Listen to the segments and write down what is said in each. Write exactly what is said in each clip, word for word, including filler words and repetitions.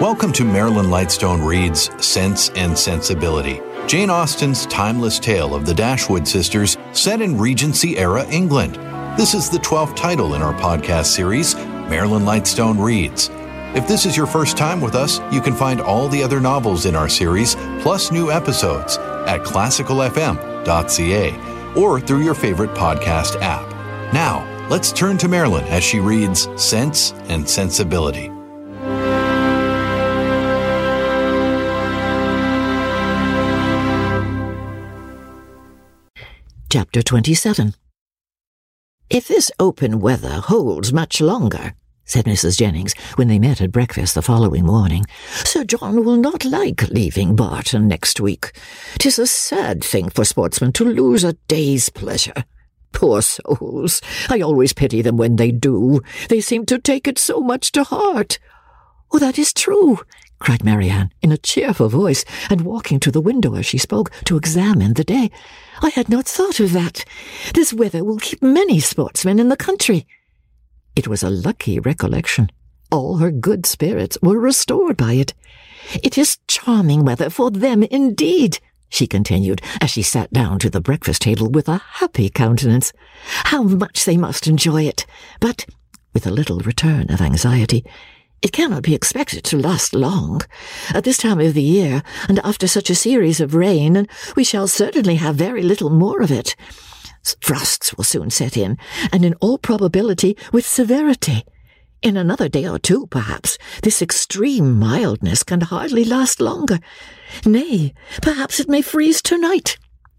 Welcome to Marilyn Lightstone Reads Sense and Sensibility, Jane Austen's timeless tale of the Dashwood sisters set in Regency-era England. This is the twelfth title in our podcast series, Marilyn Lightstone Reads. If this is your first time with us, you can find all the other novels in our series, plus new episodes, at classical f m dot c a or through your favorite podcast app. Now, let's turn to Marilyn as she reads Sense and Sensibility. Chapter twenty-seven. "If this open weather holds much longer," said Missus Jennings when they met at breakfast the following morning, "Sir John will not like leaving Barton next week. 'Tis a sad thing for sportsmen to lose a day's pleasure. Poor souls! I always pity them when they do. They seem to take it so much to heart." "Oh, that is true," cried Marianne in a cheerful voice, and walking to the window as she spoke to examine the day. "I had not thought of that. This weather will keep many sportsmen in the country." It was a lucky recollection. All her good spirits were restored by it. "It is charming weather for them indeed," she continued, as she sat down to the breakfast table with a happy countenance. "How much they must enjoy it! But," with a little return of anxiety, "it cannot be expected to last long. At this time of the year, and after such a series of rain, and we shall certainly have very little more of it. Frosts will soon set in, and in all probability with severity. In another day or two, perhaps, this extreme mildness can hardly last longer. Nay, perhaps it may freeze tonight."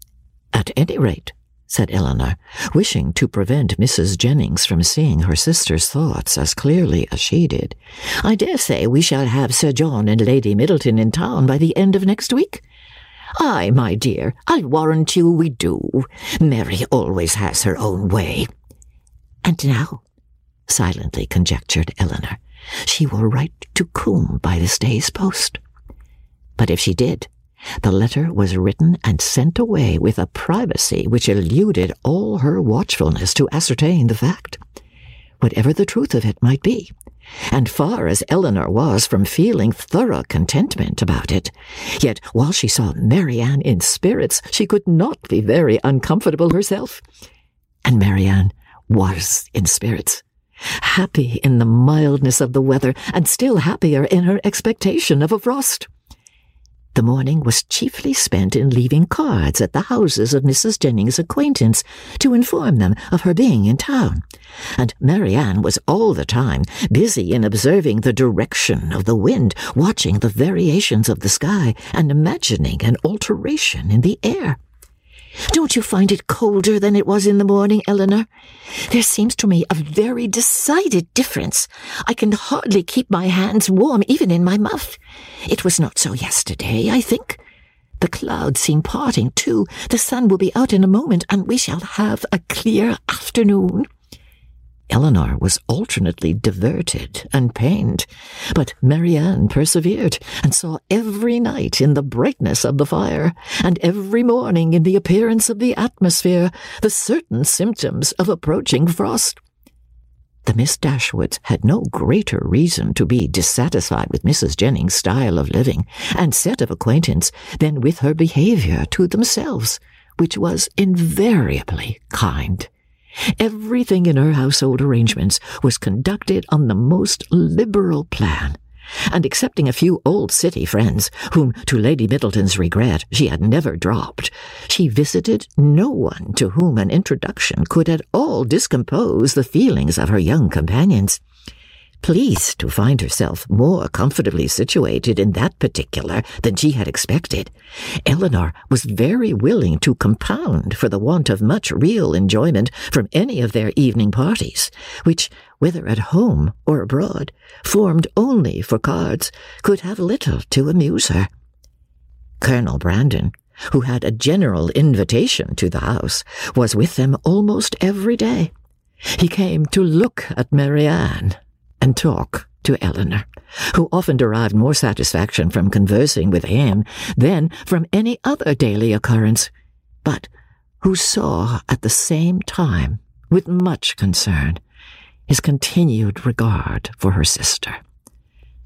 "At any rate," said Elinor, wishing to prevent Missus Jennings from seeing her sister's thoughts as clearly as she did, "I dare say we shall have Sir John and Lady Middleton in town by the end of next week." "Ay, my dear, I'll warrant you we do. Mary always has her own way." "And now," silently conjectured Elinor, "she will write to Combe by this day's post." But if she did, the letter was written and sent away with a privacy which eluded all her watchfulness to ascertain the fact. Whatever the truth of it might be, and far as Elinor was from feeling thorough contentment about it, yet while she saw Marianne in spirits, she could not be very uncomfortable herself. And Marianne was in spirits, happy in the mildness of the weather, and still happier in her expectation of a frost. The morning was chiefly spent in leaving cards at the houses of Missus Jennings' acquaintance to inform them of her being in town, and Marianne was all the time busy in observing the direction of the wind, watching the variations of the sky, and imagining an alteration in the air. "Don't you find it colder than it was in the morning, Elinor? There seems to me a very decided difference. I can hardly keep my hands warm even in my muff. It was not so yesterday, I think. The clouds seem parting, too. The sun will be out in a moment, and we shall have a clear afternoon." Elinor was alternately diverted and pained, but Marianne persevered, and saw every night in the brightness of the fire, and every morning in the appearance of the atmosphere, the certain symptoms of approaching frost. The Miss Dashwoods had no greater reason to be dissatisfied with Missus Jennings' style of living and set of acquaintance than with her behaviour to themselves, which was invariably kind. Everything in her household arrangements was conducted on the most liberal plan, and excepting a few old city friends, whom, to Lady Middleton's regret, she had never dropped, she visited no one to whom an introduction could at all discompose the feelings of her young companions. Pleased to find herself more comfortably situated in that particular than she had expected, Elinor was very willing to compound for the want of much real enjoyment from any of their evening parties, which, whether at home or abroad, formed only for cards, could have little to amuse her. Colonel Brandon, who had a general invitation to the house, was with them almost every day. He came to look at Marianne and talk to Elinor, who often derived more satisfaction from conversing with him than from any other daily occurrence, but who saw at the same time, with much concern, his continued regard for her sister.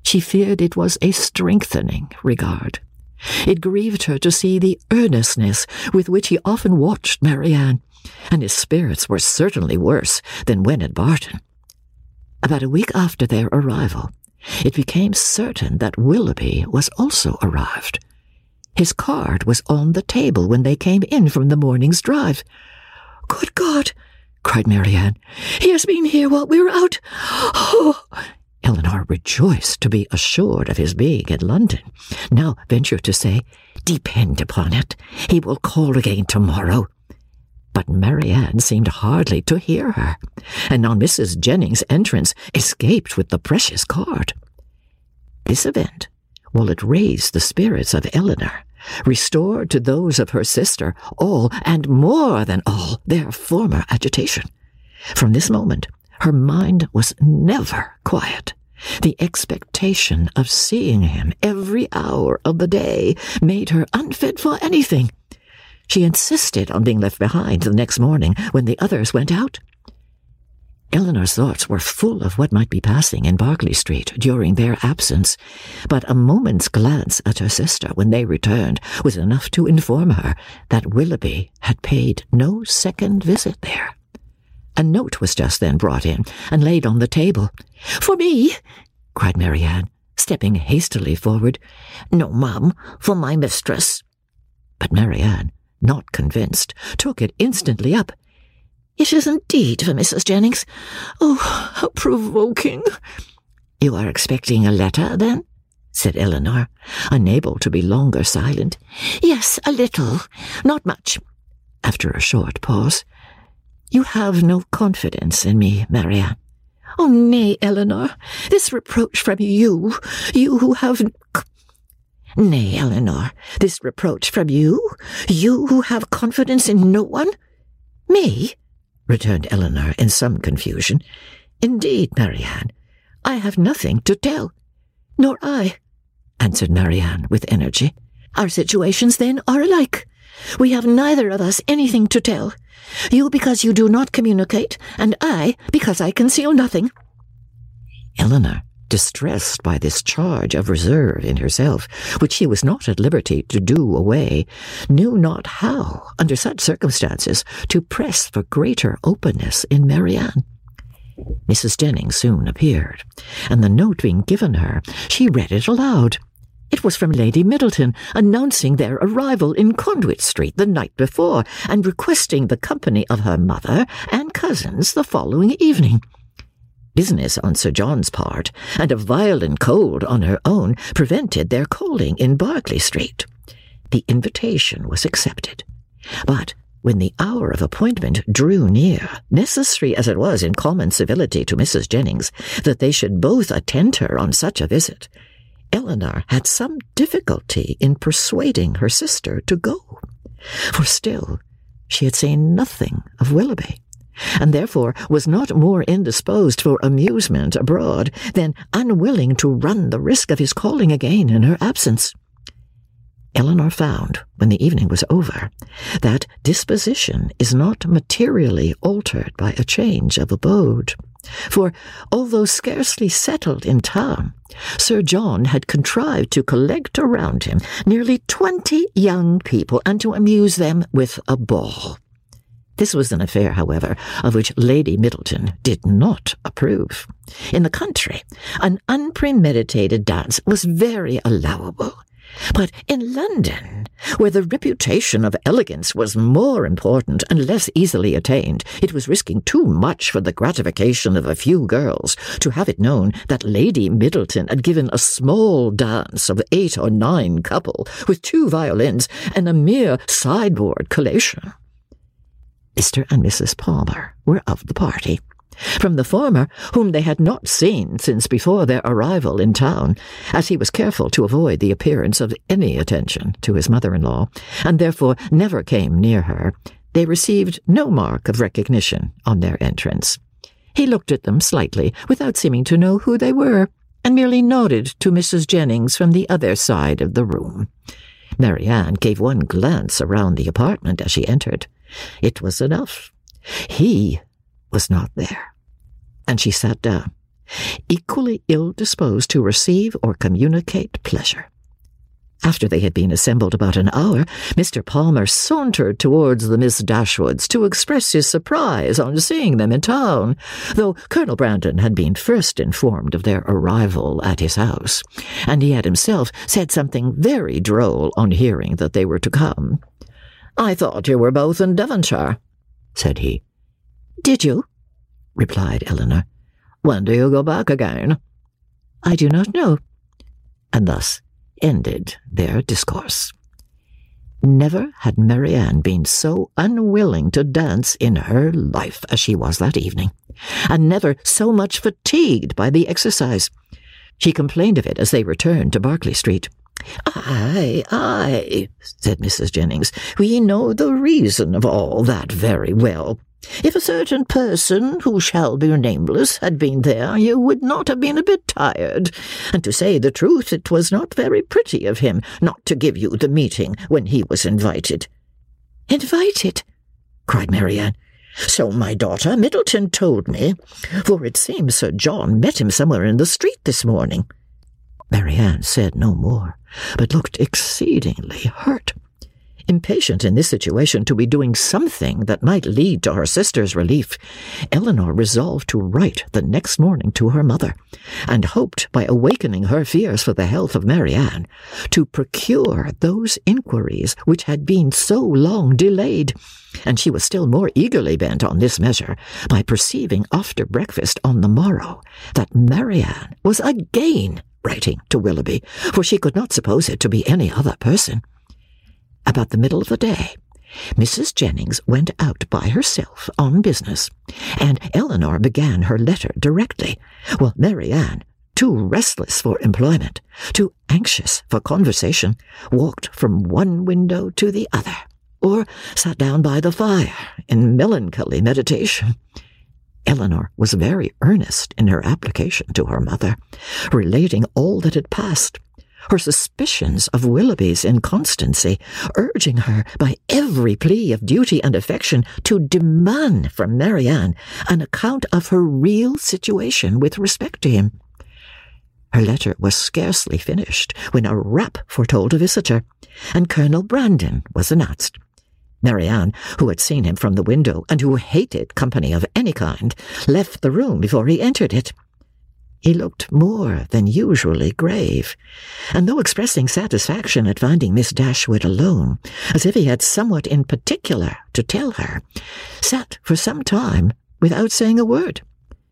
she feared it was a strengthening regard. It grieved her to see the earnestness with which he often watched Marianne, and his spirits were certainly worse than when at Barton. About a week after their arrival, it became certain that Willoughby was also arrived. His card was on the table when they came in from the morning's drive. "Good God!" cried Marianne. "He has been here while we were out. Oh!" Elinor, rejoiced to be assured of his being in London, now ventured to say, "Depend upon it, he will call again tomorrow." But Marianne seemed hardly to hear her, and on Missus Jennings' entrance escaped with the precious card. This event, while it raised the spirits of Elinor, restored to those of her sister all, and more than all, their former agitation. From this moment, her mind was never quiet. The expectation of seeing him every hour of the day made her unfit for anything. She insisted on being left behind the next morning when the others went out. Elinor's thoughts were full of what might be passing in Berkeley Street during their absence, but a moment's glance at her sister when they returned was enough to inform her that Willoughby had paid no second visit there. A note was just then brought in and laid on the table. "For me?" cried Marianne, stepping hastily forward. "No, ma'am, for my mistress." But Marianne, not convinced, took it instantly up. "It is indeed for Missus Jennings. Oh, how provoking!" "You are expecting a letter, then?" said Elinor, unable to be longer silent. "Yes, a little. Not much." After a short pause, "You have no confidence in me, Marianne." "Oh, nay, Elinor. This reproach from you, you who have... Nay, Elinor, this reproach from you, you who have confidence in no one?" "Me?" returned Elinor in some confusion. "Indeed, Marianne, I have nothing to tell." "Nor I," answered Marianne with energy. "Our situations, then, are alike. We have neither of us anything to tell. You because you do not communicate, and I because I conceal nothing." Elinor, distressed by this charge of reserve in herself, which she was not at liberty to do away, knew not how, under such circumstances, to press for greater openness in Marianne. Missus Jennings soon appeared, and the note being given her, she read it aloud. It was from Lady Middleton, announcing their arrival in Conduit Street the night before, and requesting the company of her mother and cousins the following evening. Business on Sir John's part, and a violent cold on her own, prevented their calling in Berkeley Street. The invitation was accepted, but when the hour of appointment drew near, necessary as it was in common civility to Missus Jennings that they should both attend her on such a visit, Elinor had some difficulty in persuading her sister to go, for still she had seen nothing of Willoughby, and therefore was not more indisposed for amusement abroad than unwilling to run the risk of his calling again in her absence. Elinor found, when the evening was over, that disposition is not materially altered by a change of abode. For, although scarcely settled in town, Sir John had contrived to collect around him nearly twenty young people, and to amuse them with a ball. This was an affair, however, of which Lady Middleton did not approve. In the country, an unpremeditated dance was very allowable. But in London, where the reputation of elegance was more important and less easily attained, it was risking too much for the gratification of a few girls to have it known that Lady Middleton had given a small dance of eight or nine couple with two violins and a mere sideboard collation. Mister and Missus Palmer were of the party. From the former, whom they had not seen since before their arrival in town, as he was careful to avoid the appearance of any attention to his mother-in-law, and therefore never came near her, they received no mark of recognition on their entrance. He looked at them slightly, without seeming to know who they were, and merely nodded to Missus Jennings from the other side of the room. Marianne gave one glance around the apartment as she entered. It was enough. He was not there, and she sat down, equally ill-disposed to receive or communicate pleasure. After they had been assembled about an hour, Mister Palmer sauntered towards the Miss Dashwoods to express his surprise on seeing them in town, though Colonel Brandon had been first informed of their arrival at his house, and he had himself said something very droll on hearing that they were to come. "I thought you were both in Devonshire," said he. "Did you?" replied Eleanor. "When do you go back again?" "I do not know." And thus ended their discourse. Never had Marianne been so unwilling to dance in her life as she was that evening, and never so much fatigued by the exercise. She complained of it as they returned to Berkeley Street. "Aye, aye," said Missus Jennings, "we know the reason of all that very well. If a certain person, who shall be nameless, had been there, you would not have been a bit tired. And to say the truth, it was not very pretty of him not to give you the meeting when he was invited." "Invited?" cried Marianne. "So my daughter Middleton told me, for it seems Sir John met him somewhere in the street this morning." Marianne said no more, but looked exceedingly hurt. Impatient in this situation to be doing something that might lead to her sister's relief, Eleanor resolved to write the next morning to her mother, and hoped, by awakening her fears for the health of Marianne, to procure those inquiries which had been so long delayed. And she was still more eagerly bent on this measure by perceiving after breakfast on the morrow that Marianne was again writing to Willoughby, for she could not suppose it to be any other person. About the middle of the day, Missus Jennings went out by herself on business, and Eleanor began her letter directly, while Marianne, too restless for employment, too anxious for conversation, walked from one window to the other, or sat down by the fire in melancholy meditation. Eleanor was very earnest in her application to her mother, relating all that had passed, her suspicions of Willoughby's inconstancy, urging her by every plea of duty and affection to demand from Marianne an account of her real situation with respect to him. Her letter was scarcely finished when a rap foretold a visitor, and Colonel Brandon was announced. Marianne, who had seen him from the window and who hated company of any kind, left the room before he entered it. He looked more than usually grave, and though expressing satisfaction at finding Miss Dashwood alone, as if he had somewhat in particular to tell her, sat for some time without saying a word.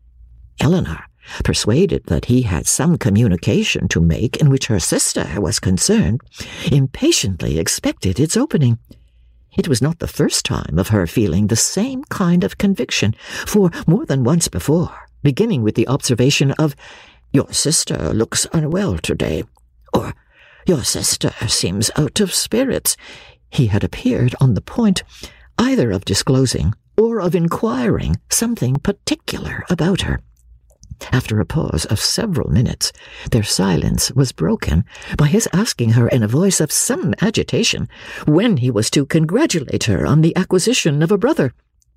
Eleanor, persuaded that he had some communication to make in which her sister was concerned, impatiently expected its opening. It was not the first time of her feeling the same kind of conviction, for more than once before, beginning with the observation of, "Your sister looks unwell today," or "Your sister seems out of spirits," he had appeared on the point either of disclosing or of inquiring something particular about her. After a pause of several minutes, their silence was broken by his asking her in a voice of some agitation when he was to congratulate her on the acquisition of a brother.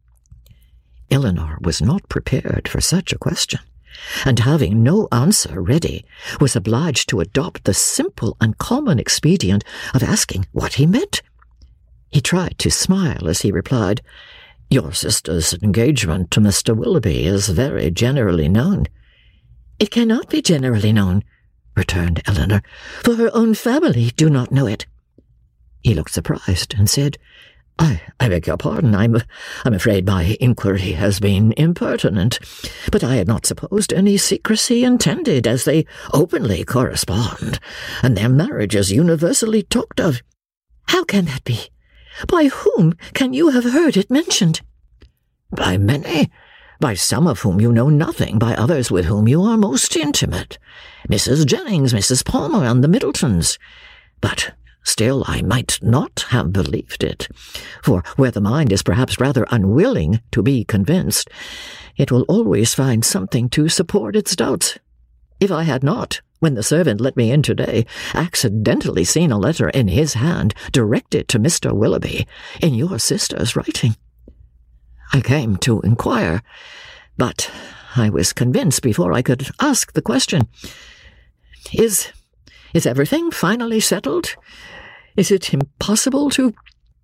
Eleanor was not prepared for such a question, and having no answer ready, was obliged to adopt the simple and common expedient of asking what he meant. He tried to smile as he replied, "Your sister's engagement to Mister Willoughby is very generally known." "It cannot be generally known," returned Eleanor, "for her own family do not know it." He looked surprised and said, I, I beg your pardon, I'm, I'm afraid my inquiry has been impertinent, but I had not supposed any secrecy intended, as they openly correspond, and their marriage is universally talked of." "How can that be? By whom can you have heard it mentioned?" "By many, by some of whom you know nothing, by others with whom you are most intimate, Missus Jennings, Missus Palmer, and the Middletons. But still I might not have believed it, for where the mind is perhaps rather unwilling to be convinced, it will always find something to support its doubts. If I had not, when the servant let me in today, accidentally seen a letter in his hand directed to Mister Willoughby in your sister's writing, I came to inquire, but I was convinced before I could ask the question. Is, is everything finally settled? Is it impossible to...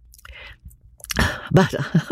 But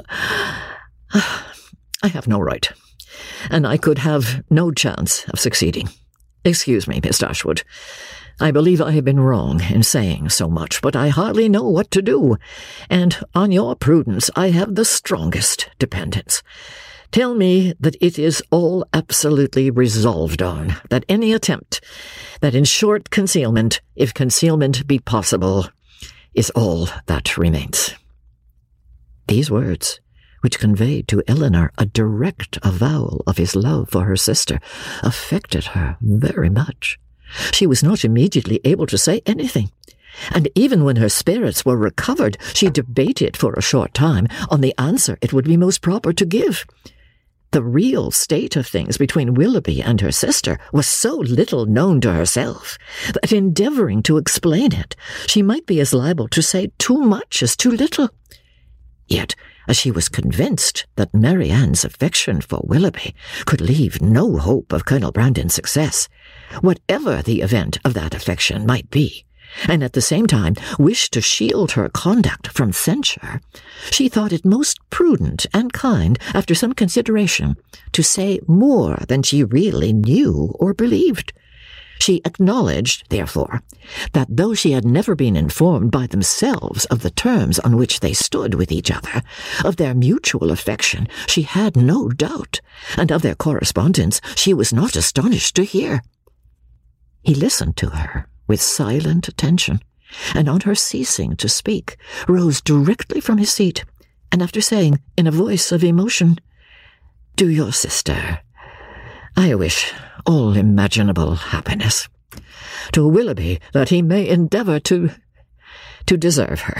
uh, I have no right, and I could have no chance of succeeding. Excuse me, Miss Dashwood. I believe I have been wrong in saying so much, but I hardly know what to do, and on your prudence I have the strongest dependence. Tell me that it is all absolutely resolved on, that any attempt, that in short concealment, if concealment be possible, is all that remains. These words, which conveyed to Elinor a direct avowal of his love for her sister, affected her very much. She was not immediately able to say anything, and even when her spirits were recovered, she debated for a short time on the answer it would be most proper to give. The real state of things between Willoughby and her sister was so little known to herself that, endeavouring to explain it, she might be as liable to say too much as too little. Yet, as she was convinced that Marianne's affection for Willoughby could leave no hope of Colonel Brandon's success, whatever the event of that affection might be, and at the same time wished to shield her conduct from censure, she thought it most prudent and kind, after some consideration, to say more than she really knew or believed. She acknowledged, therefore, that though she had never been informed by themselves of the terms on which they stood with each other, of their mutual affection she had no doubt, and of their correspondence she was not astonished to hear. He listened to her with silent attention, and on her ceasing to speak, rose directly from his seat, and after saying, in a voice of emotion, "To your sister I wish all imaginable happiness. To Willoughby, that he may endeavour to... to deserve her."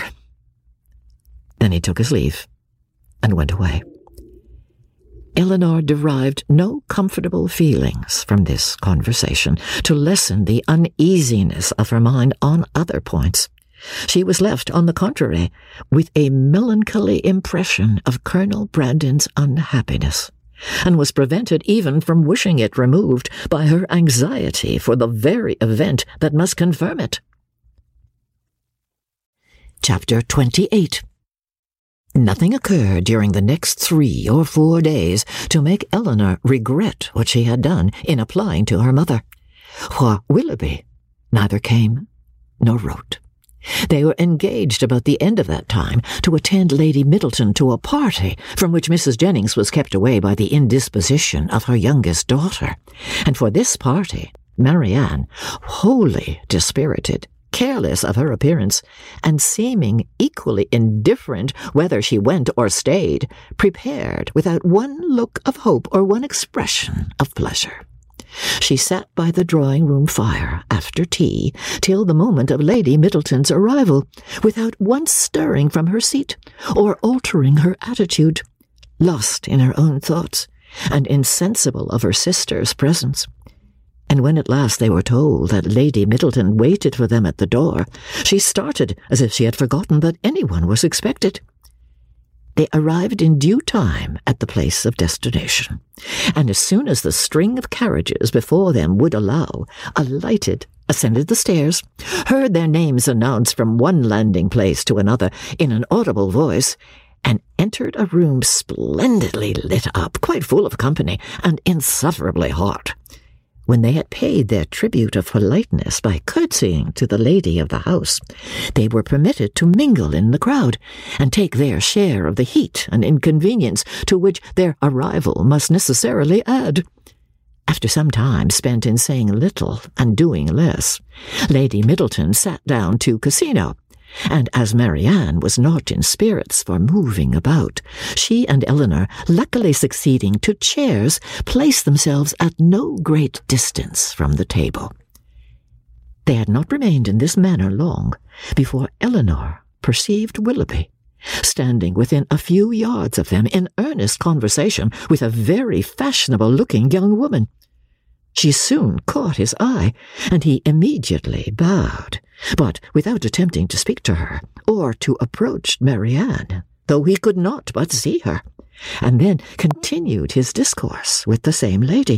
Then he took his leave, and went away. Elinor derived no comfortable feelings from this conversation to lessen the uneasiness of her mind on other points. She was left, on the contrary, with a melancholy impression of Colonel Brandon's unhappiness, and was prevented even from wishing it removed by her anxiety for the very event that must confirm it. Chapter twenty-eight. Nothing occurred during the next three or four days to make Elinor regret what she had done in applying to her mother, for Willoughby neither came nor wrote. They were engaged about the end of that time to attend Lady Middleton to a party from which Missus Jennings was kept away by the indisposition of her youngest daughter, and for this party Marianne, wholly dispirited, careless of her appearance, and seeming equally indifferent whether she went or stayed, prepared without one look of hope or one expression of pleasure. She sat by the drawing-room fire after tea till the moment of Lady Middleton's arrival, without once stirring from her seat or altering her attitude, lost in her own thoughts and insensible of her sister's presence. And when at last they were told that Lady Middleton waited for them at the door, she started as if she had forgotten that anyone was expected. They arrived in due time at the place of destination, and as soon as the string of carriages before them would allow, alighted, ascended the stairs, heard their names announced from one landing-place to another in an audible voice, and entered a room splendidly lit up, quite full of company, and insufferably hot. When they had paid their tribute of politeness by curtsying to the lady of the house, they were permitted to mingle in the crowd, and take their share of the heat and inconvenience to which their arrival must necessarily add. After some time spent in saying little and doing less, Lady Middleton sat down to Cassino, and as Marianne was not in spirits for moving about, she and Elinor, luckily succeeding to chairs, placed themselves at no great distance from the table. They had not remained in this manner long before Elinor perceived Willoughby, standing within a few yards of them in earnest conversation with a very fashionable-looking young woman. She soon caught his eye, and he immediately bowed, but without attempting to speak to her, or to approach Marianne, though he could not but see her, and then continued his discourse with the same lady.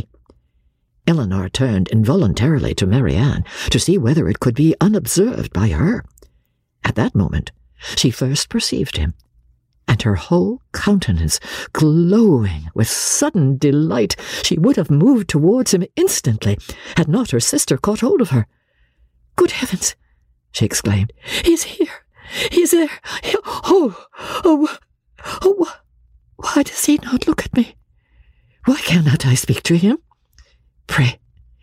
Elinor turned involuntarily to Marianne to see whether it could be unobserved by her. At that moment she first perceived him, and her whole countenance glowing with sudden delight, she would have moved towards him instantly, had not her sister caught hold of her. "Good heavens!" she exclaimed. "He is here! He is there! Oh, oh, oh, why does he not look at me? Why cannot I speak to him?" "Pray,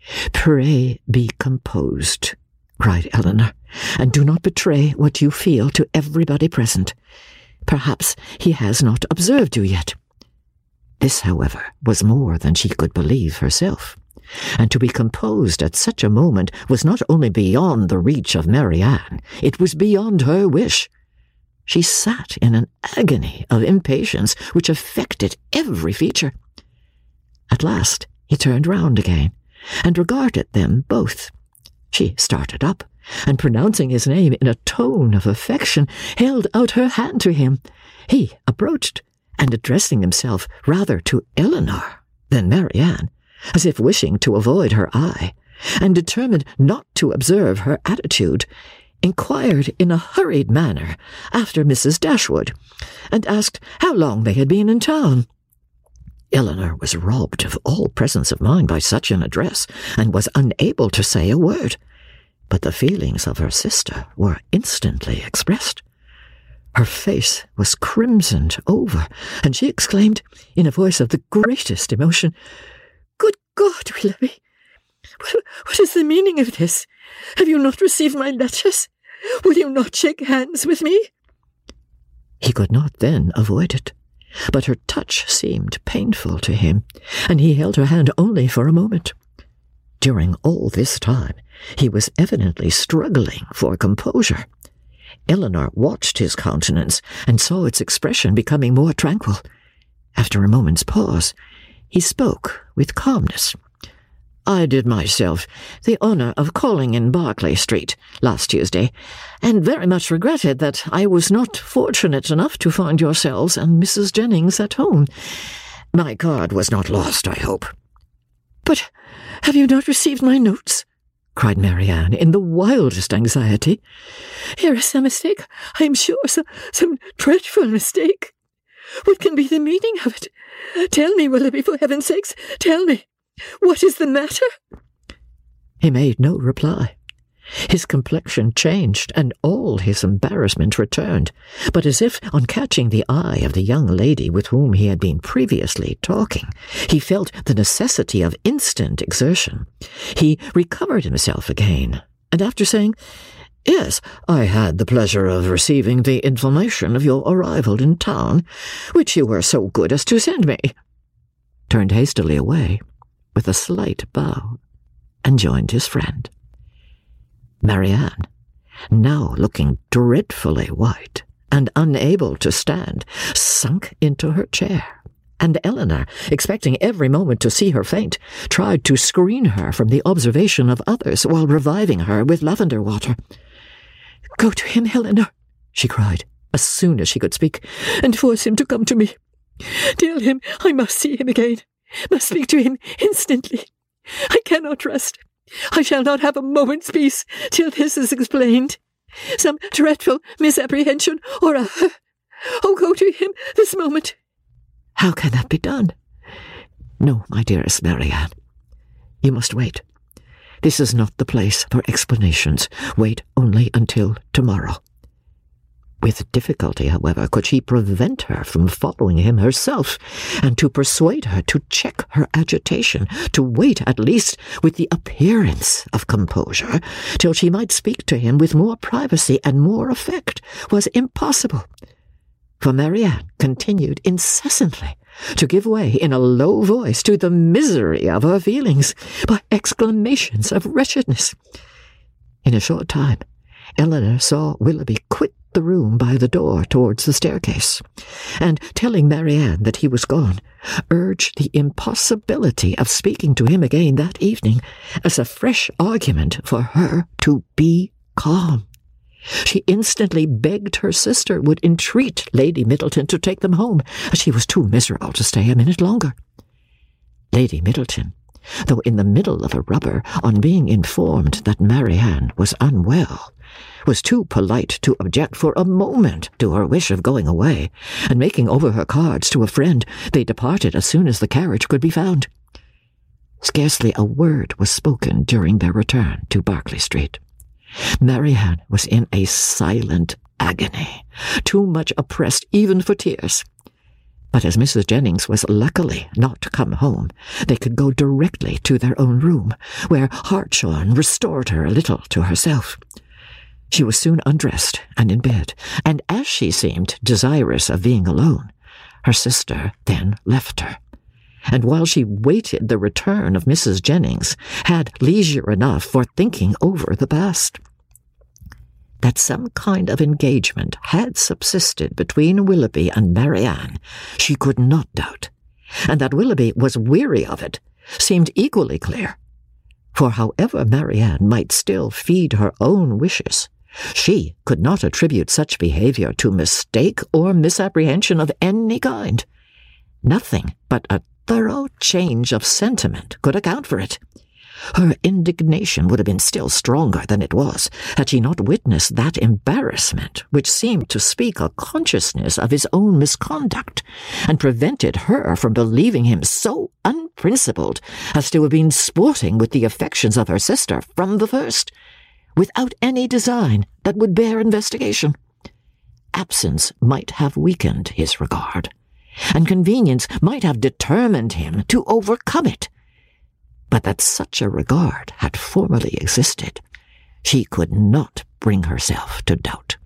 pray be composed," cried Elinor, "and do not betray what you feel to everybody present. Perhaps he has not observed you yet." This, however, was more than she could believe herself, and to be composed at such a moment was not only beyond the reach of Marianne, it was beyond her wish. She sat in an agony of impatience which affected every feature. At last he turned round again, and regarded them both. She started up, and pronouncing his name in a tone of affection, held out her hand to him. He approached, and addressing himself rather to Elinor than Marianne, as if wishing to avoid her eye, and determined not to observe her attitude, inquired in a hurried manner after Missus Dashwood, and asked how long they had been in town. Elinor was robbed of all presence of mind by such an address, and was unable to say a word. But the feelings of her sister were instantly expressed. Her face was crimsoned over, and she exclaimed, in a voice of the greatest emotion, "Good God, Willoughby! What, what is the meaning of this? Have you not received my letters? Will you not shake hands with me?" He could not then avoid it, but her touch seemed painful to him, and he held her hand only for a moment. During all this time he was evidently struggling for composure. Elinor watched his countenance, and saw its expression becoming more tranquil. After a moment's pause, he spoke with calmness. "I did myself the honour of calling in Berkeley Street last Tuesday, and very much regretted that I was not fortunate enough to find yourselves and Missus Jennings at home. My card was not lost, I hope." "But have you not received my notes?" cried Marianne, in the wildest anxiety. "Here is some mistake, I am sure, some, some dreadful mistake. What can be the meaning of it? Tell me, Willoughby, for heaven's sakes, tell me. What is the matter?" He made no reply. His complexion changed, and all his embarrassment returned, but as if on catching the eye of the young lady with whom he had been previously talking, he felt the necessity of instant exertion. He recovered himself again, and after saying, "Yes, I had the pleasure of receiving the information of your arrival in town, which you were so good as to send me," turned hastily away, with a slight bow, and joined his friend. Marianne, now looking dreadfully white and unable to stand, sunk into her chair, and Elinor, expecting every moment to see her faint, tried to screen her from the observation of others while reviving her with lavender water. "Go to him, Elinor," she cried, as soon as she could speak, "and force him to come to me. Tell him I must see him again, must speak to him instantly. I cannot rest. I shall not have a moment's peace till this is explained. Some dreadful misapprehension, or a... Oh, go to him this moment." "How can that be done?" "No, my dearest Marianne. You must wait. This is not the place for explanations. Wait only until tomorrow." With difficulty, however, could she prevent her from following him herself, and to persuade her to check her agitation, to wait at least with the appearance of composure, till she might speak to him with more privacy and more effect, was impossible. For Marianne continued incessantly to give way in a low voice to the misery of her feelings by exclamations of wretchedness. In a short time, Elinor saw Willoughby quit the room by the door towards the staircase, and, telling Marianne that he was gone, urged the impossibility of speaking to him again that evening as a fresh argument for her to be calm. She instantly begged her sister would entreat Lady Middleton to take them home, as she was too miserable to stay a minute longer. Lady Middleton, though in the middle of a rubber on being informed that Marianne was unwell, was too polite to object for a moment to her wish of going away, and making over her cards to a friend, they departed as soon as the carriage could be found. Scarcely a word was spoken during their return to Berkeley Street. Marianne was in a silent agony, too much oppressed even for tears. But as Missus Jennings was luckily not come home, they could go directly to their own room, where Hartshorn restored her a little to herself. She was soon undressed and in bed, and as she seemed desirous of being alone, her sister then left her, and while she waited the return of Missus Jennings, had leisure enough for thinking over the past. That some kind of engagement had subsisted between Willoughby and Marianne, she could not doubt, and that Willoughby was weary of it seemed equally clear. For however Marianne might still feed her own wishes, she could not attribute such behaviour to mistake or misapprehension of any kind. Nothing but a thorough change of sentiment could account for it. Her indignation would have been still stronger than it was, had she not witnessed that embarrassment which seemed to speak a consciousness of his own misconduct, and prevented her from believing him so unprincipled as to have been sporting with the affections of her sister from the first, without any design that would bear investigation. Absence might have weakened his regard, and convenience might have determined him to overcome it. But that such a regard had formerly existed, she could not bring herself to doubt.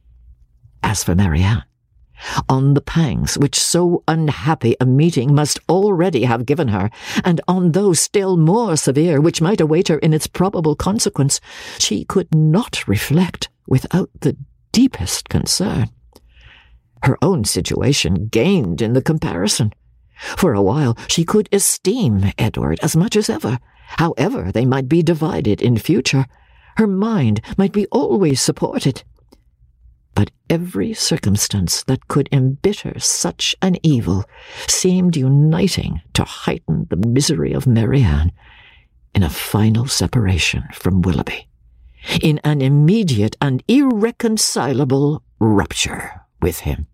As for Marianne, on the pangs which so unhappy a meeting must already have given her, and on those still more severe which might await her in its probable consequence, she could not reflect without the deepest concern. Her own situation gained in the comparison. For a while she could esteem Edward as much as ever. However they might be divided in future, her mind might be always supported. But every circumstance that could embitter such an evil seemed uniting to heighten the misery of Marianne in a final separation from Willoughby, in an immediate and irreconcilable rupture with him.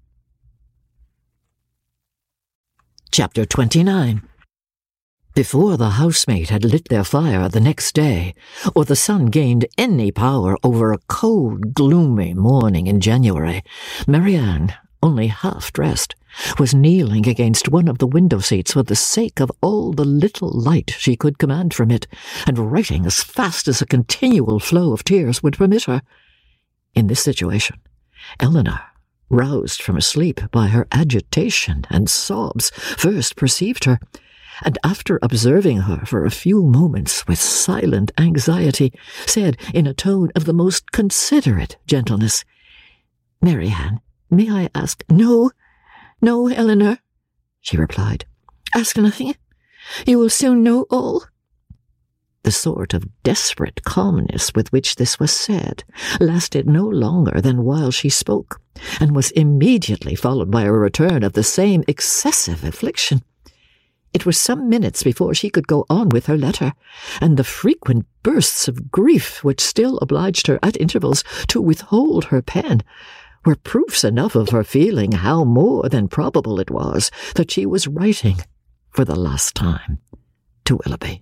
Chapter twenty-nine. Before the housemaid had lit their fire the next day, or the sun gained any power over a cold, gloomy morning in January, Marianne, only half-dressed, was kneeling against one of the window-seats for the sake of all the little light she could command from it, and writing as fast as a continual flow of tears would permit her. In this situation, Elinor, roused from sleep by her agitation and sobs, first perceived her, and after observing her for a few moments with silent anxiety, said in a tone of the most considerate gentleness, "Marianne, may I ask—" "No, no, Elinor," she replied. "Ask nothing. You will soon know all." The sort of desperate calmness with which this was said lasted no longer than while she spoke, and was immediately followed by a return of the same excessive affliction. It was some minutes before she could go on with her letter, and the frequent bursts of grief which still obliged her at intervals to withhold her pen were proofs enough of her feeling how more than probable it was that she was writing, for the last time, to Willoughby.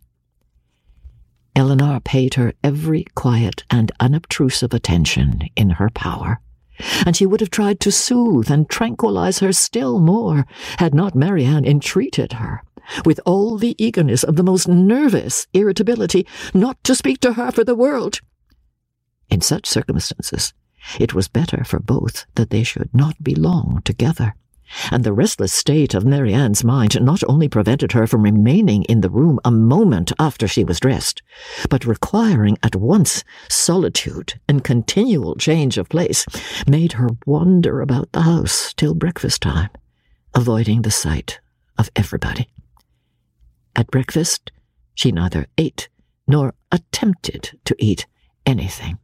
Elinor paid her every quiet and unobtrusive attention in her power, and she would have tried to soothe and tranquilize her still more had not Marianne entreated her, with all the eagerness of the most nervous irritability, not to speak to her for the world. In such circumstances, it was better for both that they should not be long together, and the restless state of Marianne's mind not only prevented her from remaining in the room a moment after she was dressed, but requiring at once solitude and continual change of place, made her wander about the house till breakfast time, avoiding the sight of everybody. At breakfast she neither ate nor attempted to eat anything,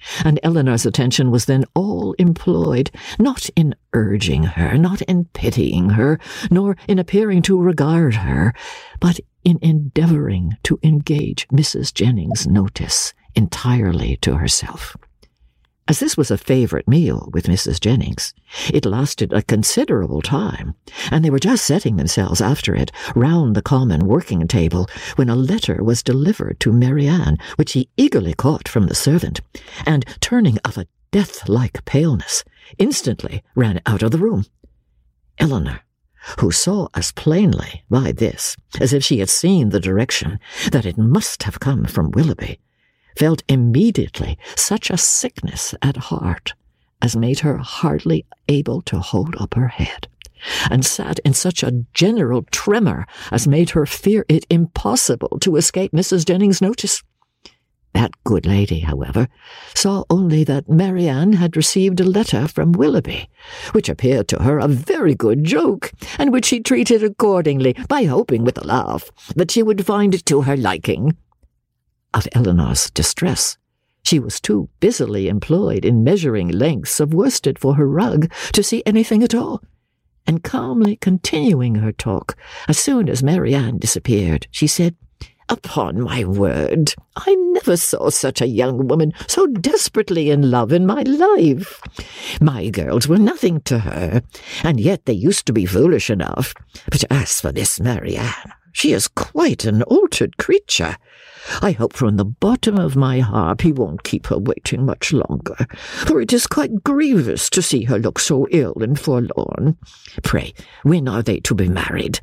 and Eleanor's attention was then all employed, not in urging her, not in pitying her, nor in appearing to regard her, but in endeavouring to engage Missus Jennings' notice entirely to herself. As this was a favourite meal with Missus Jennings, it lasted a considerable time, and they were just setting themselves after it round the common working table when a letter was delivered to Marianne, which he eagerly caught from the servant, and, turning of a death-like paleness, instantly ran out of the room. Eleanor, who saw as plainly by this, as if she had seen the direction, that it must have come from Willoughby, felt immediately such a sickness at heart as made her hardly able to hold up her head, and sat in such a general tremor as made her fear it impossible to escape Missus Jennings' notice. That good lady, however, saw only that Marianne had received a letter from Willoughby, which appeared to her a very good joke, and which she treated accordingly, by hoping with a laugh that she would find it to her liking. Of Eleanor's distress, she was too busily employed in measuring lengths of worsted for her rug to see anything at all, and calmly continuing her talk, as soon as Marianne disappeared, she said, "Upon my word, I never saw such a young woman so desperately in love in my life. My girls were nothing to her, and yet they used to be foolish enough. But as for this Marianne, she is quite an altered creature. I hope from the bottom of my heart he won't keep her waiting much longer, for it is quite grievous to see her look so ill and forlorn. Pray, when are they to be married?"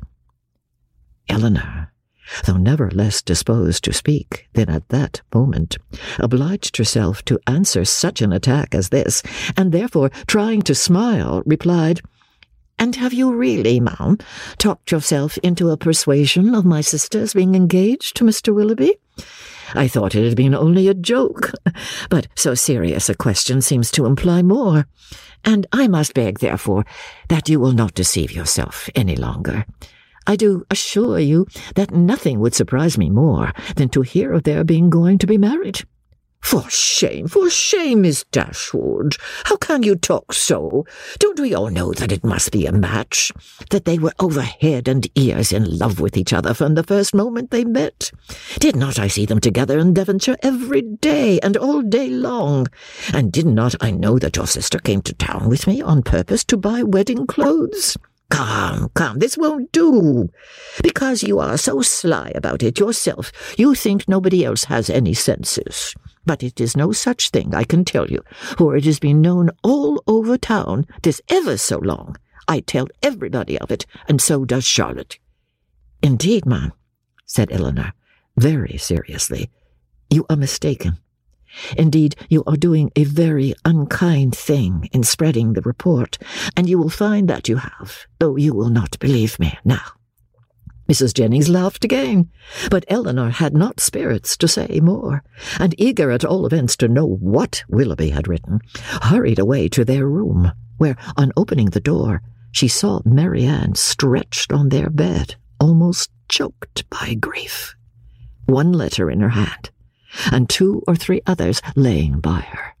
Eleanor, though never less disposed to speak than at that moment, obliged herself to answer such an attack as this, and therefore, trying to smile, replied, "And have you really, ma'am, talked yourself into a persuasion of my sister's being engaged to Mister Willoughby? I thought it had been only a joke, but so serious a question seems to imply more, and I must beg, therefore, that you will not deceive yourself any longer. I do assure you that nothing would surprise me more than to hear of their being going to be married." "For shame, for shame, Miss Dashwood! How can you talk so? Don't we all know that it must be a match? That they were over head and ears in love with each other from the first moment they met? Did not I see them together in Devonshire every day and all day long? And did not I know that your sister came to town with me on purpose to buy wedding clothes? Come, come, this won't do. Because you are so sly about it yourself, you think nobody else has any senses. But it is no such thing, I can tell you, for it has been known all over town this ever so long. I tell everybody of it, and so does Charlotte." "Indeed, ma'am," said Eleanor, very seriously, "you are mistaken. Indeed, you are doing a very unkind thing in spreading the report, and you will find that you have, though you will not believe me now." Missus Jennings laughed again, but Eleanor had not spirits to say more, and eager at all events to know what Willoughby had written, hurried away to their room, where, on opening the door, she saw Marianne stretched on their bed, almost choked by grief, one letter in her hand, and two or three others laying by her.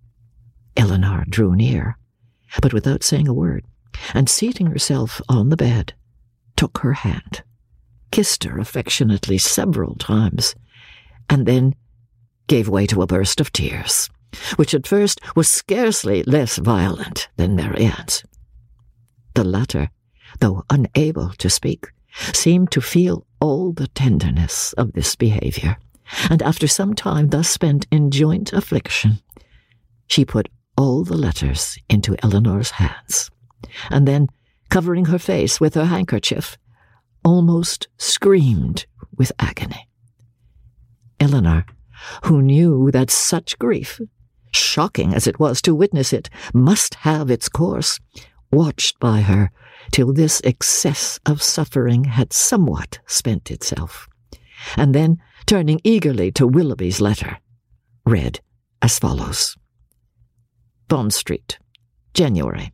Eleanor drew near, but without saying a word, and seating herself on the bed, took her hand, kissed her affectionately several times, and then gave way to a burst of tears, which at first was scarcely less violent than Marianne's. The latter, though unable to speak, seemed to feel all the tenderness of this behaviour, and after some time thus spent in joint affliction, she put all the letters into Eleanor's hands, and then, covering her face with her handkerchief, almost screamed with agony. Eleanor, who knew that such grief, shocking as it was to witness it, must have its course, watched by her till this excess of suffering had somewhat spent itself, and then, turning eagerly to Willoughby's letter, read as follows. Bond Street, January.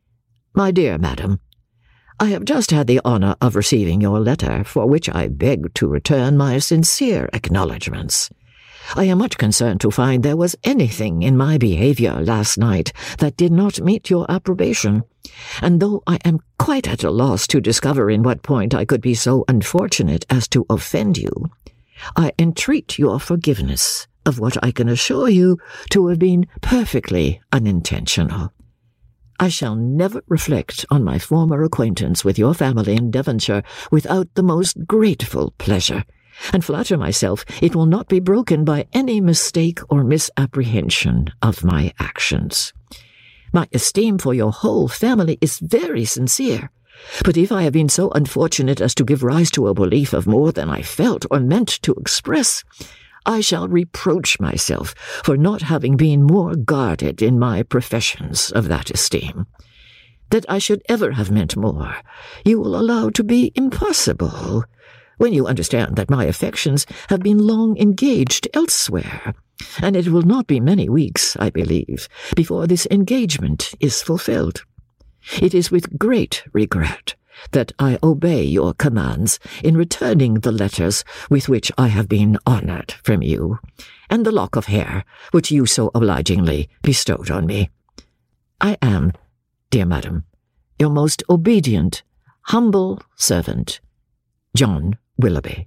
My dear Madam, I have just had the honour of receiving your letter, for which I beg to return my sincere acknowledgments. I am much concerned to find there was anything in my behavior last night that did not meet your approbation, and though I am quite at a loss to discover in what point I could be so unfortunate as to offend you, I entreat your forgiveness of what I can assure you to have been perfectly unintentional. I shall never reflect on my former acquaintance with your family in Devonshire without the most grateful pleasure, and flatter myself it will not be broken by any mistake or misapprehension of my actions. My esteem for your whole family is very sincere, but if I have been so unfortunate as to give rise to a belief of more than I felt or meant to express, I shall reproach myself for not having been more guarded in my professions of that esteem. That I should ever have meant more, you will allow to be impossible, when you understand that my affections have been long engaged elsewhere, and it will not be many weeks, I believe, before this engagement is fulfilled. It is with great regret that I obey your commands in returning the letters with which I have been honored from you, and the lock of hair which you so obligingly bestowed on me. I am, dear madam, your most obedient, humble servant, John Willoughby.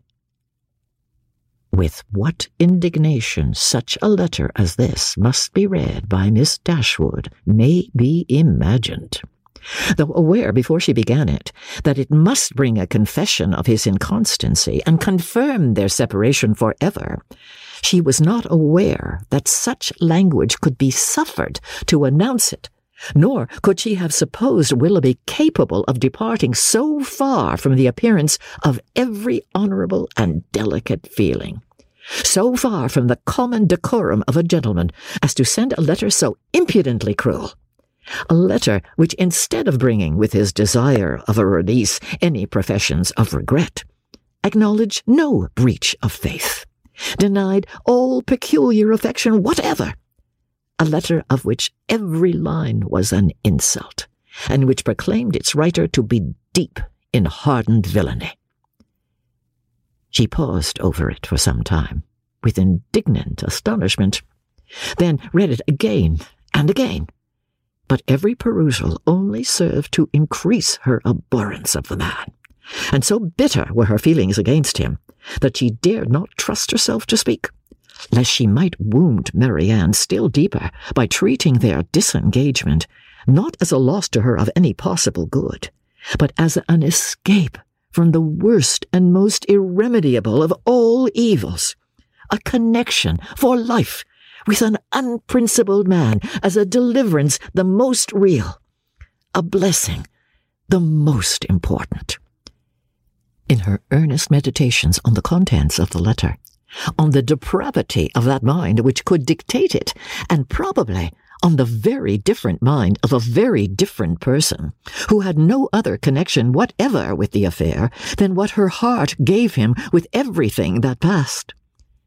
With what indignation such a letter as this must be read by Miss Dashwood may be imagined. Though aware before she began it that it must bring a confession of his inconstancy and confirm their separation forever, she was not aware that such language could be suffered to announce it, nor could she have supposed Willoughby capable of departing so far from the appearance of every honourable and delicate feeling, so far from the common decorum of a gentleman, as to send a letter so impudently cruel. A letter which, instead of bringing with his desire of a release any professions of regret, acknowledged no breach of faith, denied all peculiar affection whatever, a letter of which every line was an insult, and which proclaimed its writer to be deep in hardened villainy. She paused over it for some time, with indignant astonishment, then read it again and again, but every perusal only served to increase her abhorrence of the man, and so bitter were her feelings against him that she dared not trust herself to speak, lest she might wound Marianne still deeper by treating their disengagement not as a loss to her of any possible good, but as an escape from the worst and most irremediable of all evils, a connection for life with an unprincipled man as a deliverance the most real, a blessing the most important. In her earnest meditations on the contents of the letter, on the depravity of that mind which could dictate it, and probably on the very different mind of a very different person, who had no other connection whatever with the affair than what her heart gave him with everything that passed,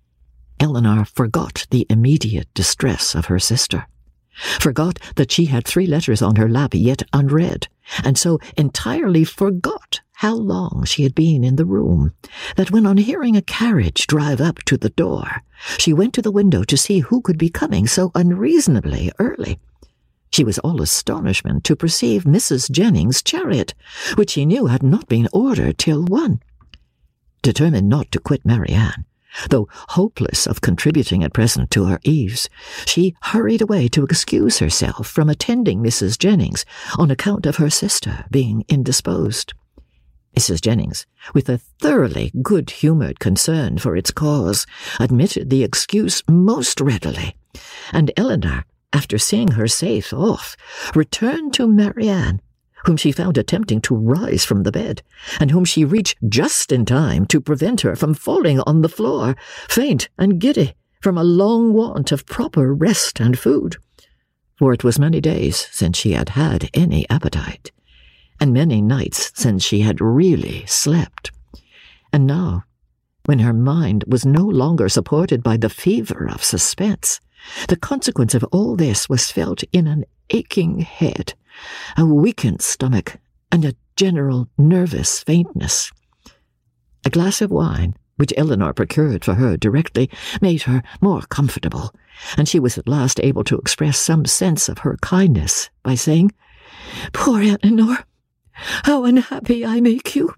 Elinor forgot the immediate distress of her sister, forgot that she had three letters on her lap yet unread, and so entirely forgot how long she had been in the room, that when on hearing a carriage drive up to the door, she went to the window to see who could be coming so unreasonably early. She was all astonishment to perceive Missus Jennings' chariot, which she knew had not been ordered till one. Determined not to quit Marianne, though hopeless of contributing at present to her ease, she hurried away to excuse herself from attending Missus Jennings on account of her sister being indisposed. Missus Jennings, with a thoroughly good-humoured concern for its cause, admitted the excuse most readily, and Elinor, after seeing her safe off, returned to Marianne, whom she found attempting to rise from the bed, and whom she reached just in time to prevent her from falling on the floor, faint and giddy from a long want of proper rest and food, for it was many days since she had had any appetite, and many nights since she had really slept. And now, when her mind was no longer supported by the fever of suspense, the consequence of all this was felt in an aching head, a weakened stomach, and a general nervous faintness. A glass of wine which Eleanor procured for her directly, made her more comfortable, and she was at last able to express some sense of her kindness by saying, "Poor Eleanor, how unhappy I make you."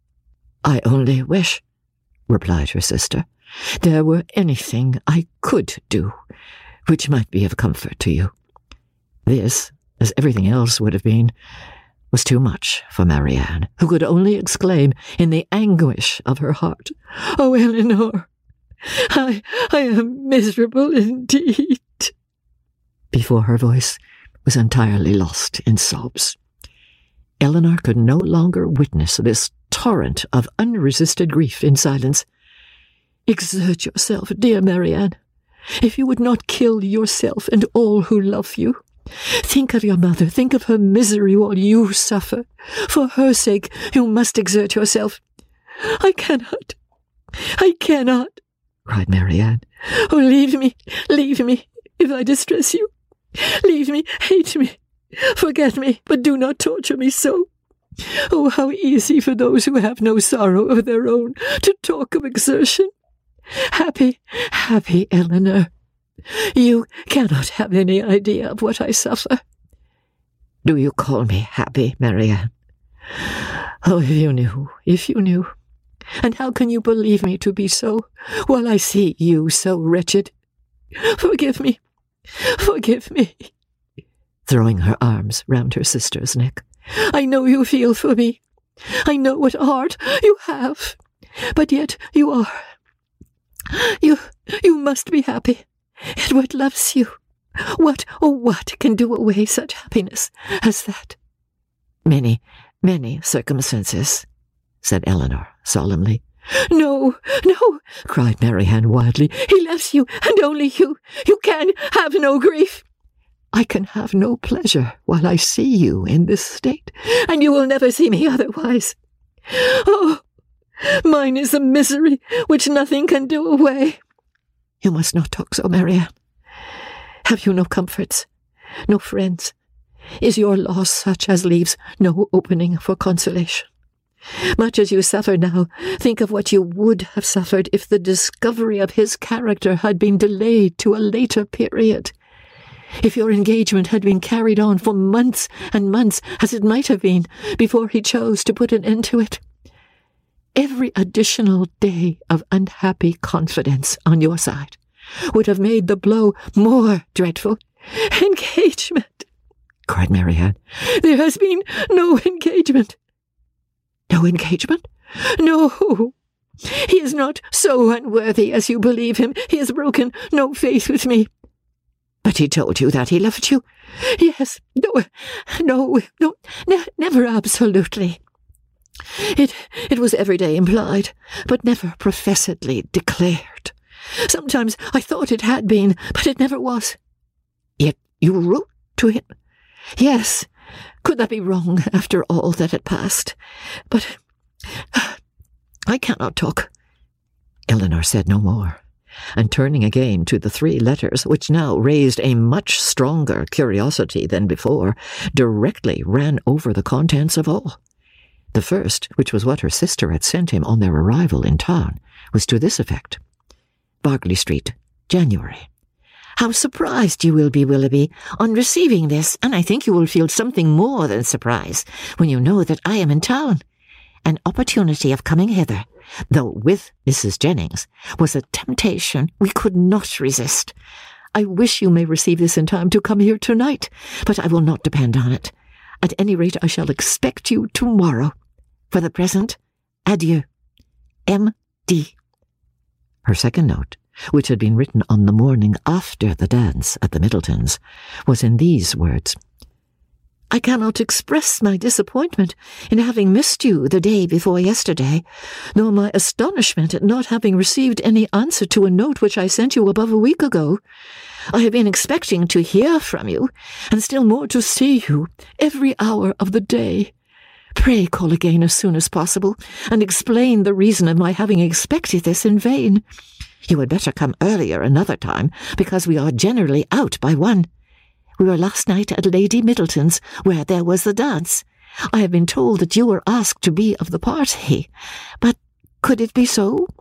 "I only wish," replied her sister, "there were anything I could do which might be of comfort to you." This, as everything else would have been, was too much for Marianne, who could only exclaim in the anguish of her heart, "Oh, Eleanor, I, I am miserable indeed," before her voice was entirely lost in sobs. Eleanor could no longer witness this torrent of unresisted grief in silence. "Exert yourself, dear Marianne, if you would not kill yourself and all who love you. Think of your mother, think of her misery while you suffer. For her sake, you must exert yourself." "I cannot, I cannot," cried Marianne. "Oh, leave me, leave me, if I distress you. Leave me, hate me, forget me, but do not torture me so. Oh, how easy for those who have no sorrow of their own to talk of exertion. Happy, happy Eleanor. You cannot have any idea of what I suffer." "Do you call me happy, Marianne? Oh, if you knew, if you knew. And how can you believe me to be so, while I see you so wretched? Forgive me, forgive me," throwing her arms round her sister's neck. "I know you feel for me. I know what heart you have. But yet you are. You, you must be happy. Edward loves you. What, oh, what can do away such happiness as that?" "Many, many circumstances," said Eleanor solemnly. "No, no," cried Marianne wildly. "He loves you, and only you. You can have no grief." "I can have no pleasure while I see you in this state." "And you will never see me otherwise. Oh, mine is a misery which nothing can do away." "You must not talk so, Marianne. Have you no comforts, no friends? Is your loss such as leaves no opening for consolation? Much as you suffer now, think of what you would have suffered if the discovery of his character had been delayed to a later period. If your engagement had been carried on for months and months, as it might have been, before he chose to put an end to it. Every additional day of unhappy confidence on your side would have made the blow more dreadful." "Engagement!" cried Marianne. "There has been no engagement." "No engagement?" "No. He is not so unworthy as you believe him. He has broken no faith with me." "But he told you that he loved you?" "Yes. No, no, no, ne- never absolutely. It, it was every day implied, but never professedly declared. Sometimes I thought it had been, but it never was." "Yet you wrote to him?" "Yes. Could that be wrong after all that had passed? But I cannot talk." Eleanor said no more, and turning again to the three letters, which now raised a much stronger curiosity than before, directly ran over the contents of all. The first, which was what her sister had sent him on their arrival in town, was to this effect: "Berkeley Street, January. How surprised you will be, Willoughby, on receiving this, and I think you will feel something more than surprise when you know that I am in town. An opportunity of coming hither, though with Missus Jennings, was a temptation we could not resist. I wish you may receive this in time to come here tonight, but I will not depend on it. At any rate, I shall expect you tomorrow. For the present, adieu. M D" Her second note, which had been written on the morning after the dance at the Middletons, was in these words: "I cannot express my disappointment in having missed you the day before yesterday, nor my astonishment at not having received any answer to a note which I sent you above a week ago. I have been expecting to hear from you, and still more to see you, every hour of the day. Pray call again as soon as possible, and explain the reason of my having expected this in vain. You had better come earlier another time, because we are generally out by one. We were last night at Lady Middleton's, where there was the dance. I have been told that you were asked to be of the party, but could it be so?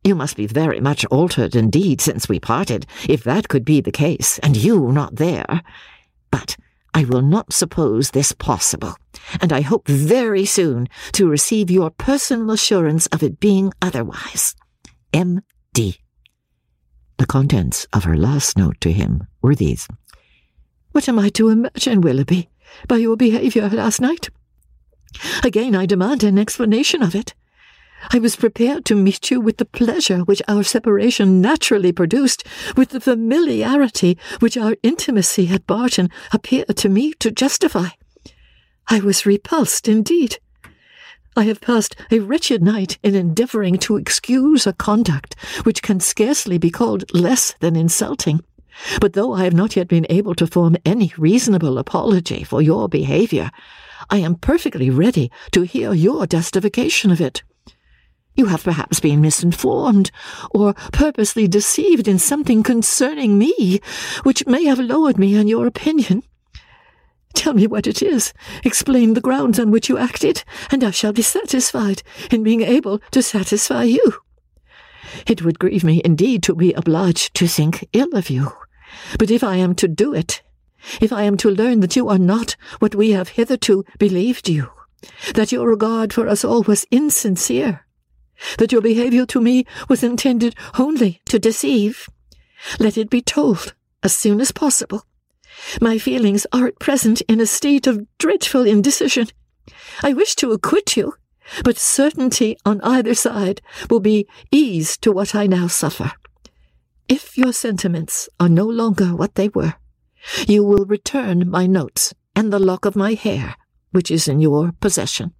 You must be very much altered indeed since we parted, if that could be the case, and you not there. But I will not suppose this possible, and I hope very soon to receive your personal assurance of it being otherwise. M D The contents of her last note to him were these. What am I to imagine, Willoughby, by your behaviour last night? Again I demand an explanation of it. I was prepared to meet you with the pleasure which our separation naturally produced, with the familiarity which our intimacy at Barton appeared to me to justify. I was repulsed indeed. I have passed a wretched night in endeavouring to excuse a conduct which can scarcely be called less than insulting. But though I have not yet been able to form any reasonable apology for your behaviour, I am perfectly ready to hear your justification of it. You have perhaps been misinformed, or purposely deceived in something concerning me, which may have lowered me in your opinion. Tell me what it is, explain the grounds on which you acted, and I shall be satisfied in being able to satisfy you. It would grieve me indeed to be obliged to think ill of you, but if I am to do it, if I am to learn that you are not what we have hitherto believed you, that your regard for us all was insincere, that your behaviour to me was intended only to deceive, let it be told as soon as possible. My feelings are at present in a state of dreadful indecision. I wish to acquit you, but certainty on either side will be ease to what I now suffer. If your sentiments are no longer what they were, you will return my notes and the lock of my hair, which is in your possession.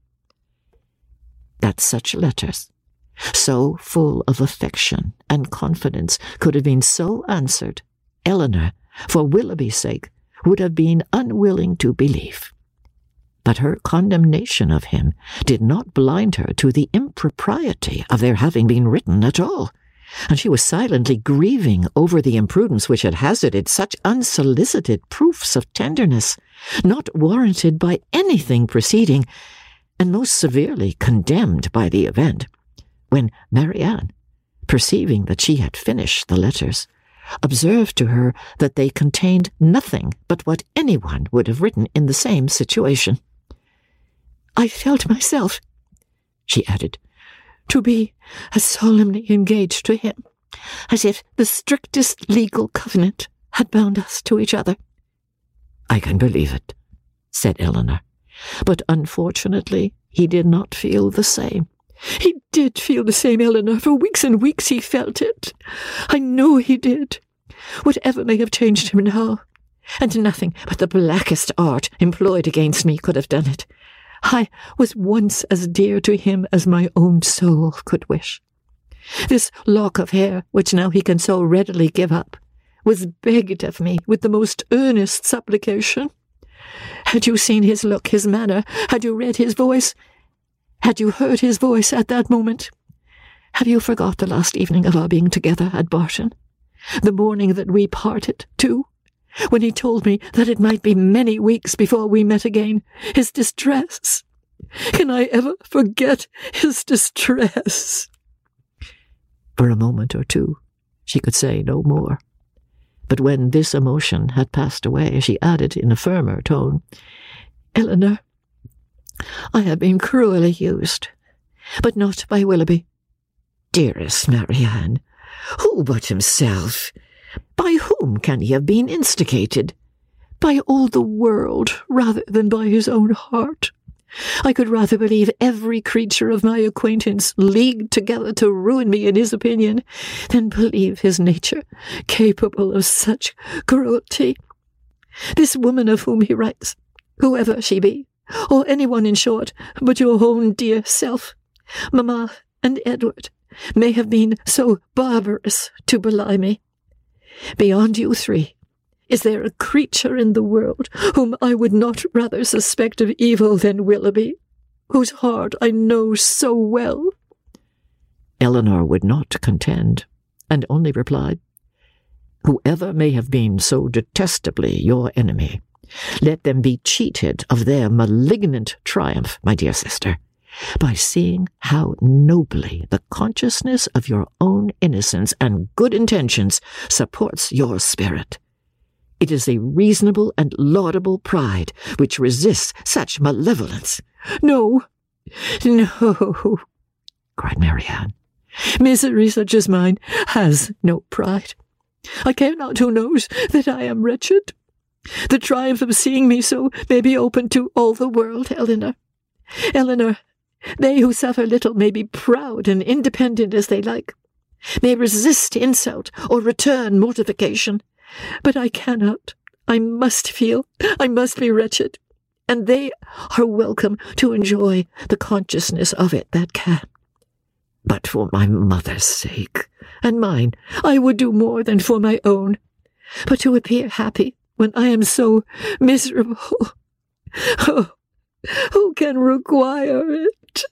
That such letters, so full of affection and confidence, could have been so answered, Eleanor, for Willoughby's sake, would have been unwilling to believe. But her condemnation of him did not blind her to the impropriety of their having been written at all, and she was silently grieving over the imprudence which had hazarded such unsolicited proofs of tenderness, not warranted by anything preceding, and most severely condemned by the event, when Marianne, perceiving that she had finished the letters, observed to her that they contained nothing but what anyone would have written in the same situation. I felt myself, she added, to be as solemnly engaged to him as if the strictest legal covenant had bound us to each other. I can believe it, said Eleanor, but unfortunately he did not feel the same. He did feel the same, Eleanor. For weeks and weeks he felt it. I know he did. Whatever may have changed him now, and nothing but the blackest art employed against me could have done it, I was once as dear to him as my own soul could wish. This lock of hair, which now he can so readily give up, was begged of me with the most earnest supplication. Had you seen his look, his manner, had you read his voice, had you heard his voice at that moment? Have you forgot the last evening of our being together at Barton? The morning that we parted, too? When he told me that it might be many weeks before we met again. His distress. Can I ever forget his distress? For a moment or two she could say no more. But when this emotion had passed away, she added in a firmer tone, Eleanor, I have been cruelly used, but not by Willoughby. Dearest Marianne, who but himself? By whom can he have been instigated? By all the world rather than by his own heart. I could rather believe every creature of my acquaintance leagued together to ruin me in his opinion than believe his nature capable of such cruelty. This woman of whom he writes, whoever she be, or anyone in short but your own dear self, Mamma and Edward, may have been so barbarous to belie me. Beyond you three, is there a creature in the world whom I would not rather suspect of evil than Willoughby, whose heart I know so well? Eleanor would not contend, and only replied, Whoever may have been so detestably your enemy, let them be cheated of their malignant triumph, my dear sister, by seeing how nobly the consciousness of your own innocence and good intentions supports your spirit. It is a reasonable and laudable pride which resists such malevolence. No, no, cried Marianne. Misery such as mine has no pride. I care not who knows that I am wretched. The triumph of seeing me so may be open to all the world, Eleanor. Eleanor, they who suffer little may be proud and independent as they like, may resist insult or return mortification. But I cannot. I must feel. I must be wretched. And they are welcome to enjoy the consciousness of it that can. But for my mother's sake, and mine, I would do more than for my own. But to appear happy when I am so miserable, oh, who can require it?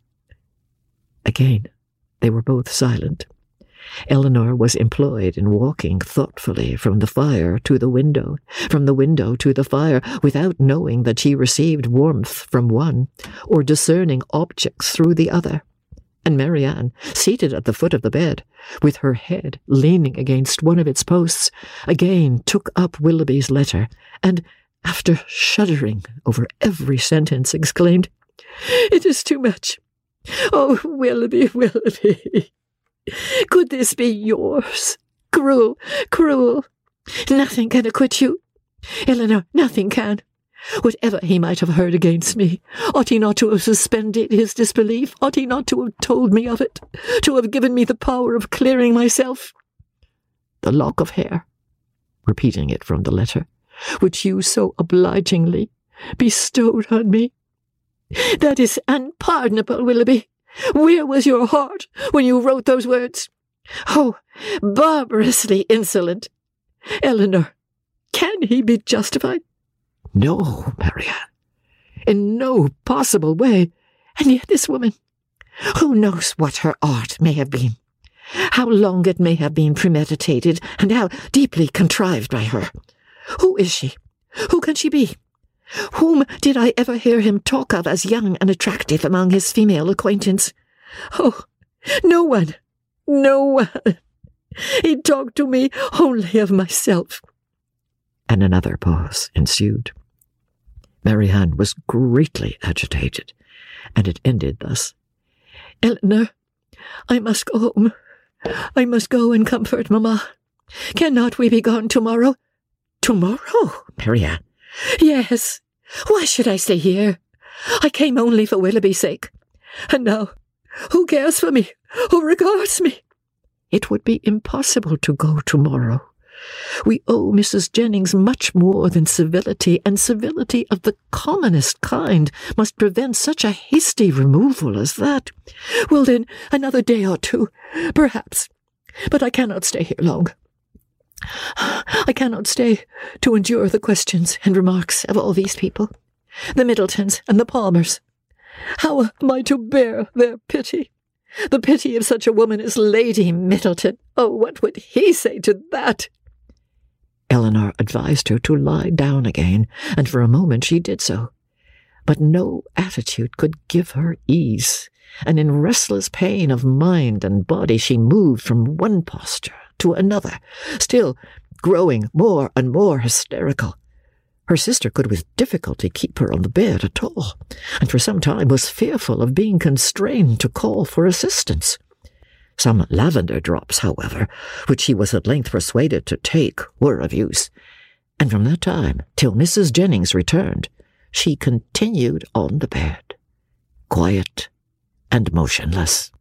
Again, they were both silent. Eleanor was employed in walking thoughtfully from the fire to the window, from the window to the fire, without knowing that she received warmth from one, or discerning objects through the other. And Marianne, seated at the foot of the bed, with her head leaning against one of its posts, again took up Willoughby's letter, and, after shuddering over every sentence, exclaimed, "It is too much. Oh, Willoughby, Willoughby! Could this be yours? Cruel, cruel! Nothing can acquit you. Eleanor, nothing can. Whatever he might have heard against me, ought he not to have suspended his disbelief? Ought he not to have told me of it? To have given me the power of clearing myself? The lock of hair," repeating it from the letter, "which you so obligingly bestowed on me. That is unpardonable, Willoughby. Where was your heart when you wrote those words? Oh, barbarously insolent! Eleanor, can he be justified?" "No, Marianne, in no possible way. And yet this woman, who knows what her art may have been, how long it may have been premeditated, and how deeply contrived by her. Who is she? Who can she be? Whom did I ever hear him talk of as young and attractive among his female acquaintance? Oh, no one, no one. He talked to me only of myself." And another pause ensued. Marianne was greatly agitated, and it ended thus. "Eleanor, I must go home. I must go and comfort Mamma. Cannot we be gone tomorrow?" "Tomorrow, Marianne?" "Yes. Why should I stay here? I came only for Willoughby's sake. And now, who cares for me? Who regards me?" "It would be impossible to go tomorrow. We owe Missus Jennings much more than civility, and civility of the commonest kind must prevent such a hasty removal as that." "Well, then, another day or two, perhaps. But I cannot stay here long. I cannot stay to endure the questions and remarks of all these people, the Middletons and the Palmers. How am I to bear their pity? The pity of such a woman as Lady Middleton. Oh, what would he say to that?" Eleanor advised her to lie down again, and for a moment she did so. But no attitude could give her ease, and in restless pain of mind and body she moved from one posture to another, still growing more and more hysterical. Her sister could with difficulty keep her on the bed at all, and for some time was fearful of being constrained to call for assistance. Some lavender drops, however, which she was at length persuaded to take, were of use, and from that time till Missus Jennings returned, she continued on the bed, quiet and motionless.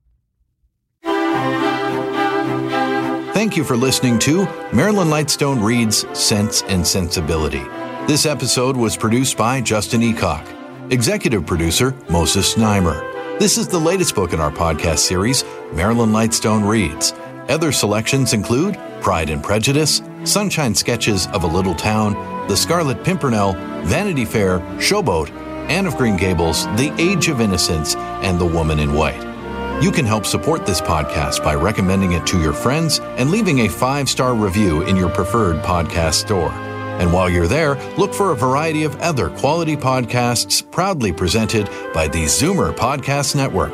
Thank you for listening to Marilyn Lightstone Reads Sense and Sensibility. This episode was produced by Justin Eacock. Executive producer, Moses Znaimer. This is the latest book in our podcast series, Marilyn Lightstone Reads. Other selections include Pride and Prejudice, Sunshine Sketches of a Little Town, The Scarlet Pimpernel, Vanity Fair, Showboat, Anne of Green Gables, The Age of Innocence, and The Woman in White. You can help support this podcast by recommending it to your friends and leaving a five-star review in your preferred podcast store. And while you're there, look for a variety of other quality podcasts proudly presented by the Zoomer Podcast Network.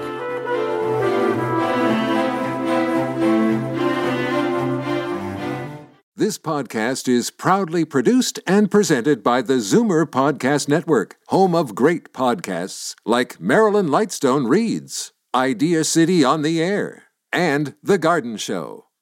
This podcast is proudly produced and presented by the Zoomer Podcast Network, home of great podcasts like Marilyn Lightstone Reads, Idea City on the Air, and The Garden Show.